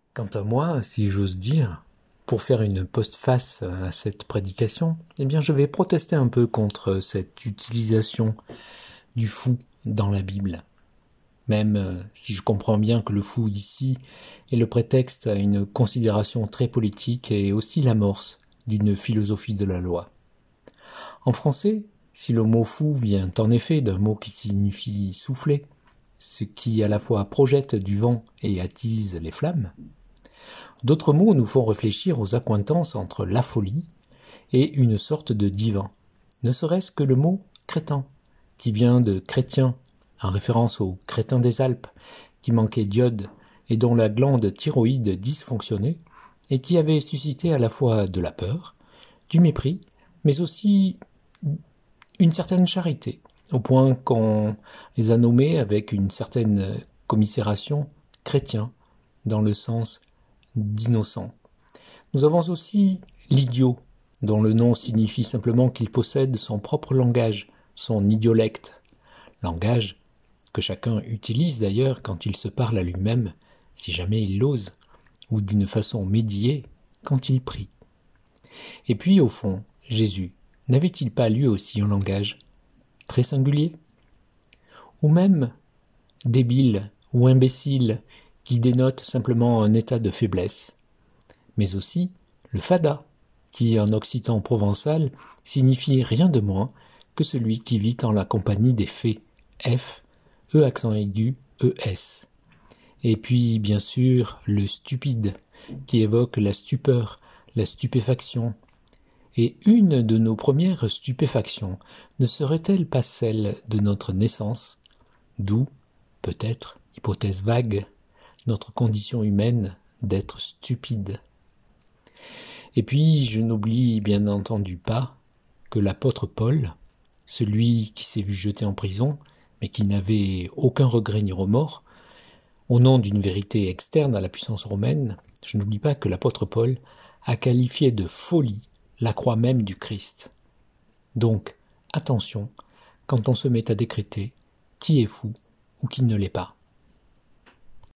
Quant à moi, si j'ose dire, pour faire une postface à cette prédication, eh bien je vais protester un peu contre cette utilisation du fou dans la Bible. Même si je comprends bien que le fou ici est le prétexte à une considération très politique et aussi l'amorce d'une philosophie de la loi. En français, si le mot fou vient en effet d'un mot qui signifie souffler, ce qui à la fois projette du vent et attise les flammes, d'autres mots nous font réfléchir aux accointances entre la folie et une sorte de divin, ne serait-ce que le mot crétin, qui vient de chrétien, en référence au crétin des Alpes, qui manquait d'iode et dont la glande thyroïde dysfonctionnait, et qui avait suscité à la fois de la peur, du mépris, mais aussi une certaine charité, au point qu'on les a nommés avec une certaine commisération chrétien, dans le sens d'innocent. Nous avons aussi l'idiot, dont le nom signifie simplement qu'il possède son propre langage, son idiolecte. Langage que chacun utilise d'ailleurs quand il se parle à lui-même, si jamais il l'ose, ou d'une façon médiée, quand il prie. Et puis au fond, Jésus, n'avait-il pas lui aussi un langage très singulier? Ou même débile ou imbécile, qui dénote simplement un état de faiblesse, mais aussi le fada, qui en occitan provençal signifie rien de moins que celui qui vit en la compagnie des fées, F, E accent aigu, ES. Et puis, bien sûr, le stupide, qui évoque la stupeur, la stupéfaction. Et une de nos premières stupéfactions ne serait-elle pas celle de notre naissance, d'où, peut-être, hypothèse vague, notre condition humaine d'être stupide. Et puis, je n'oublie bien entendu pas que l'apôtre Paul, celui qui s'est vu jeté en prison, mais qui n'avait aucun regret ni remords, au nom d'une vérité externe à la puissance romaine, je n'oublie pas que l'apôtre Paul a qualifié de folie la croix même du Christ. Donc, attention, quand on se met à décréter qui est fou ou qui ne l'est pas.